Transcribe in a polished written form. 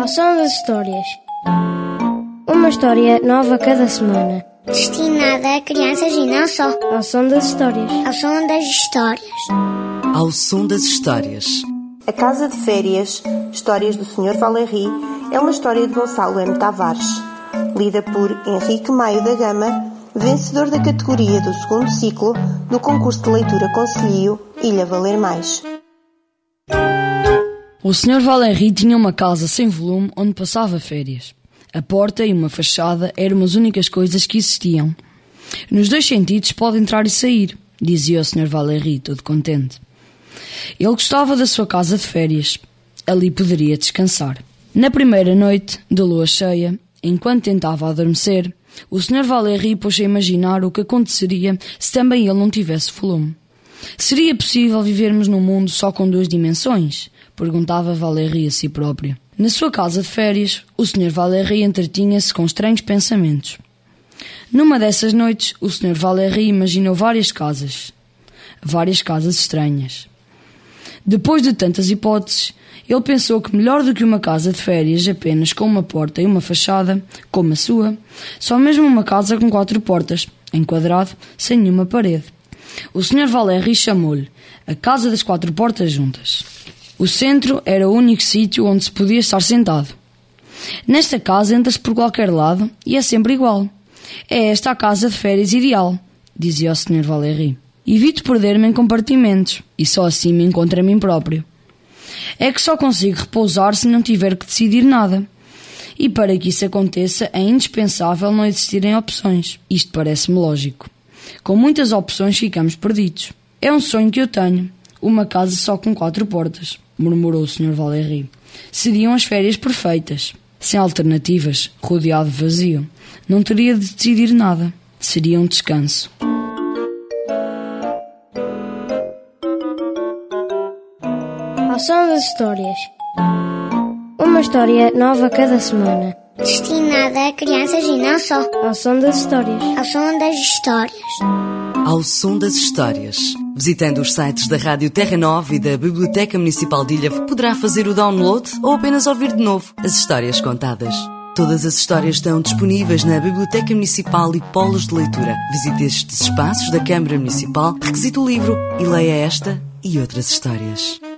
Ao som das histórias. Uma história nova cada semana. Destinada a crianças e não só. Ao som das histórias. Ao som das histórias. Ao som das histórias. A Casa de Férias, Histórias do Sr. Valéry, é uma história de Gonçalo M. Tavares, lida por Henrique Maio da Gama, vencedor da categoria do segundo ciclo do concurso de leitura Conselhio Ilha Valer Mais. O Sr. Valéry tinha uma casa sem volume onde passava férias. A porta e uma fachada eram as únicas coisas que existiam. Nos dois sentidos pode entrar e sair, dizia o Sr. Valéry, todo contente. Ele gostava da sua casa de férias. Ali poderia descansar. Na primeira noite, de lua cheia, enquanto tentava adormecer, o Sr. Valéry pôs-se a imaginar o que aconteceria se também ele não tivesse volume. Seria possível vivermos num mundo só com duas dimensões? Perguntava Valéry a si próprio. Na sua casa de férias, o Sr. Valéry entretinha-se com estranhos pensamentos. Numa dessas noites, o Sr. Valéry imaginou várias casas estranhas. Depois de tantas hipóteses, ele pensou que melhor do que uma casa de férias apenas com uma porta e uma fachada, como a sua, só mesmo uma casa com 4 portas, em quadrado, sem nenhuma parede. O Sr. Valéry chamou-lhe a Casa das 4 Portas Juntas. O centro era o único sítio onde se podia estar sentado. Nesta casa entra-se por qualquer lado e é sempre igual. É esta a casa de férias ideal, dizia o Sr. Valéry. Evito perder-me em compartimentos e só assim me encontro a mim próprio. É que só consigo repousar se não tiver que decidir nada. E para que isso aconteça é indispensável não existirem opções. Isto parece-me lógico. Com muitas opções ficamos perdidos. É um sonho que eu tenho. Uma casa só com 4 portas, murmurou o Sr. Valéry. Seriam as férias perfeitas. Sem alternativas, rodeado de vazio. Não teria de decidir nada. Seria um descanso. Ao som das histórias. Uma história nova cada semana. Destinada a crianças e não só. Ao som das histórias. Ao som das histórias. Ao som das histórias. Visitando os sites da Rádio Terra Nova e da Biblioteca Municipal de Ilha, poderá fazer o download ou apenas ouvir de novo as histórias contadas. Todas as histórias estão disponíveis na Biblioteca Municipal e Polos de Leitura. Visite estes espaços da Câmara Municipal, requisite o livro e leia esta e outras histórias.